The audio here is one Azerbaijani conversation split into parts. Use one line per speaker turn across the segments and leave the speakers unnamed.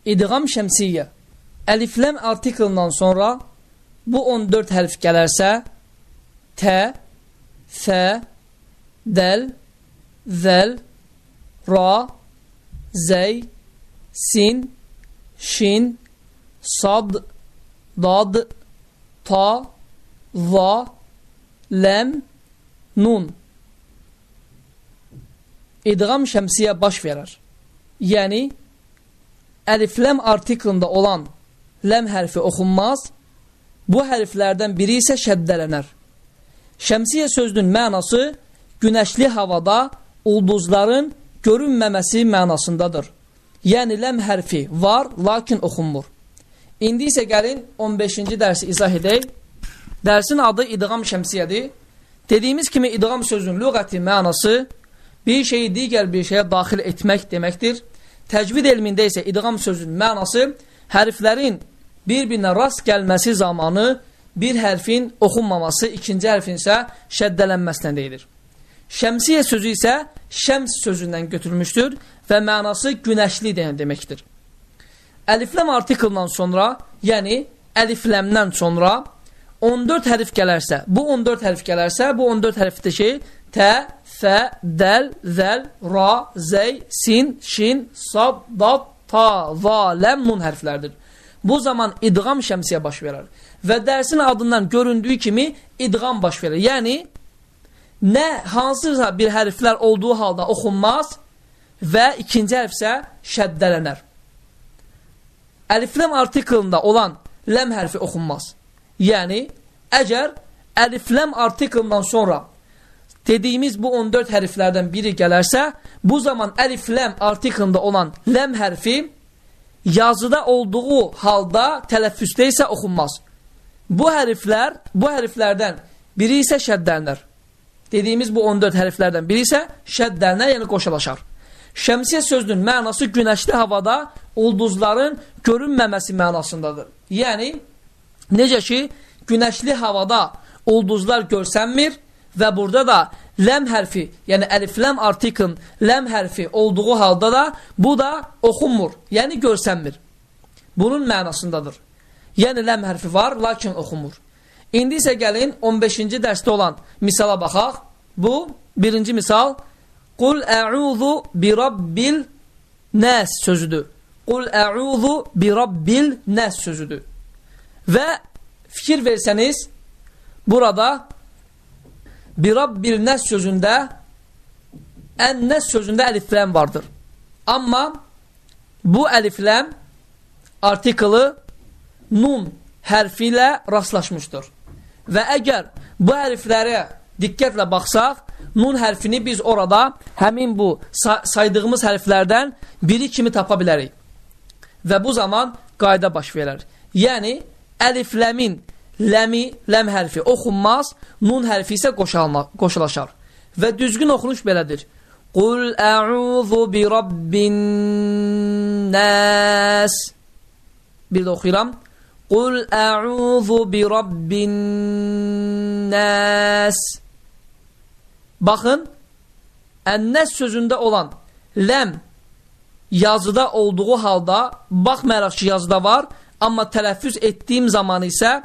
İdğam şəmsiyyə. Əlifləm artiklından sonra bu 14 hərf gələrsə, tə, fə, dəl, zəl, ra, zəy, sin, şin, sad, dad, ta, va, ləm, nun. İdğam şəmsiyyə baş verər. Yəni, əlifləm artiklında olan ləm hərfi oxunmaz, bu hərflərdən biri isə şəddələnər. Şəmsiyyə sözünün mənası günəşli havada ulduzların görünməməsi mənasındadır. Yəni, ləm hərfi var, lakin oxunmur. İndi isə gəlin 15-ci dərsi izah edək. Dərsin adı idğam şəmsiyyədir. Dediyimiz kimi idğam sözünün lüğəti mənası bir şeyi digər bir şeyə daxil etmək deməkdir. Təcvid elmində isə idğam sözünün mənası hərflərin bir-birinə rast gəlməsi zamanı bir hərfin oxunmaması, ikinci hərfin isə şəddələnməsinə deyilir. Şəmsiyyə sözü isə şəms sözündən götürülmüşdür və mənası günəşli deməkdir. Əlifləm artiklından sonra, yəni əlifləmdən sonra 14 hərf gələrsə, bu 14 hərfdir ki, tə, fə, dəl, zəl, ra, zəy, sin, şin, sad, dad, ta, va, ləm, nun hərflərdir. Bu zaman idğam şəmsiyyə baş verər. Və dərsin adından göründüyü kimi idğam baş verir. Yəni, nə hansısa bir hərflər olduğu halda oxunmaz və ikinci hərf isə şəddələnər. Əlifləm artiklında olan ləm hərfi oxunmaz. Yəni, əgər əlifləm artiklından sonra dediyimiz bu 14 hərflərdən biri gələrsə, bu zaman əlifləm artiklında olan ləm hərfi yazıda olduğu halda tələffüzdə isə oxunmaz. Bu hərflərdən biri isə şəddələnər. Dediyimiz bu 14 hərflərdən biri isə şəddələnər, yəni qoşulaşar. Şəmsiyyə sözünün mənası günəşli havada ulduzların görünməməsi mənasındadır. Yəni, necə ki, günəşli havada ulduzlar görsənmir və burada da ləm hərfi, yəni əlifləm artiklın ləm hərfi olduğu halda da bu da oxunmur, yəni görsənmir. Bunun mənasındadır. Yəni ləm hərfi var, lakin oxunmur. İndi isə gəlin 15-ci dərsdə olan misala baxaq. Bu, birinci misal, Qul ə'udhu bi rabbil nəs sözüdür. Qul ə'udhu bi rabbil nəs sözüdür. Və fikir versəniz, burada bi rabbil nəs sözündə ən-nəs sözündə əlifləm vardır. Amma bu əlifləm artiklı nun hərfi ilə rastlaşmışdır. Və əgər bu hərflərə diqqətlə baxsaq, nun hərfini biz orada həmin bu saydığımız hərflərdən biri kimi tapa bilərik. Və bu zaman qayda baş verər. Yəni, əlifləmin ləm hərfi oxunmaz, nun hərfi isə qoşulaşar. Və düzgün oxunuş belədir. Qul ə'udhu bi rabbin nəs. Bir də oxuyuram. Qul ə'udhu bi rabbin nəs. Baxın, ən-nəs sözündə olan ləm yazıda olduğu halda, baxmayaraq ki, yazıda var, amma tələffüz etdiyim zaman isə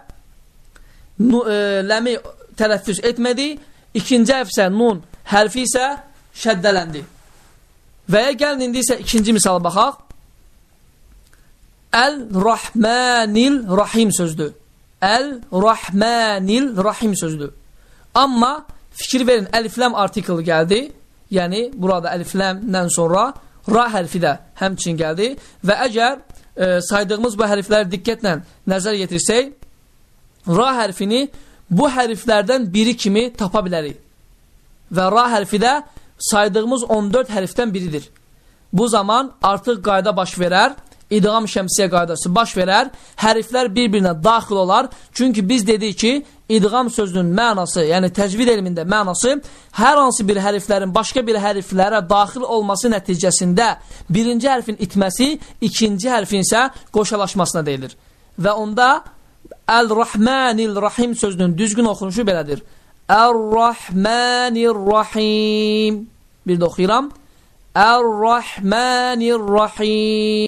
ləmi tələffüz etmədi, ikinci hərf isə nun hərfi isə şəddələndi. Və gəlin indi isə ikinci misala baxaq. Əl-Rahmanil Rahim sözdür. Əl-Rahmanil Rahim sözdür. Amma fikir verin, əlifləm artiklı gəldi. Yəni, burada əlifləmdən sonra ra hərfi də həmçin gəldi. Və əgər saydığımız bu hərfləri diqqətlə nəzər yetirsək, ra hərfini bu hərflərdən biri kimi tapa bilərik. Və ra hərfi də saydığımız 14 hərfdən biridir. Bu zaman artıq qayda baş verər. İdğam şəmsiyyə qaydası baş verər, hərflər bir-birinə daxil olar. Çünki biz dedik ki, idğam sözünün mənası, yəni təcvid elmində mənası, hər hansı bir hərflərin başqa bir hərflərə daxil olması nəticəsində birinci hərfin itməsi, ikinci hərfin isə qoşalaşmasına deyilir. Və onda Əl-Rahmanil Rahim sözünün düzgün oxunuşu belədir. Əl-Rahmanir Rahim. Bir də oxuyuram. Əl-Rahmanir Rahim.